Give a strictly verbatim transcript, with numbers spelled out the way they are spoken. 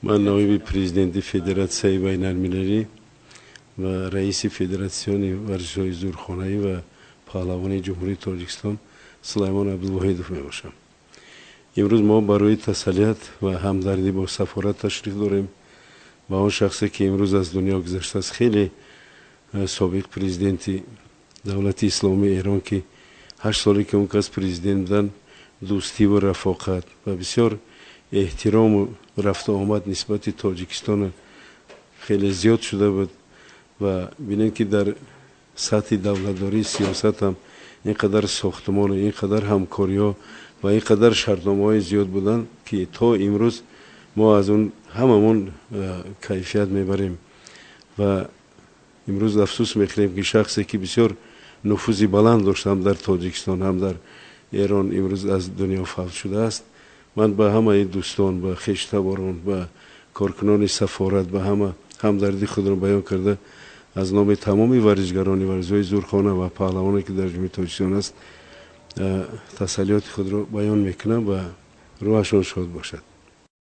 من نایب پرزیدنت فدراسیون بین المللی و رئیس فدراسیون ورزش‌های زورخانه‌ای و پهلوانی جمهوری تاجیکستان سلیمان عبدالواحدов میباشم. امروز ما برای تسلیت و همدردی با سفارت تشریف داریم با اون شخصی که امروز از دنیا گذشته است. خیلی سابق پرزیدنت دولت اسلامی ایران که هشت سالی که اون کس پرزیدنت بودن دوستی و رفاقت و بسیار احترام و رفت آمد نسبت تاجیکستان خیلی زیاد شده بود و ببینید که در سطح دولتداری سیاست هم اینقدر ساختمان و اینقدر همکاری ها و اینقدر شرطنامه های زیاد بودن که تا امروز ما از اون هممون کیفیت میبریم و امروز افسوس میخوریم که شخصی که بسیار نفوذی بلند داشت هم در تاجیکستان هم در ایران امروز از دنیا فوت شده است. من به همه دوستان، به خویشتواران، به کارکنان سفارت، به همه همدردی خود را بیان کرده از نام تمام ورزشگران ورزش‌های زورخانه و پهلوانی که در جمهوری تاجیکستان است تسلیت خود را بیان میکنم و روحشان شاد باشد.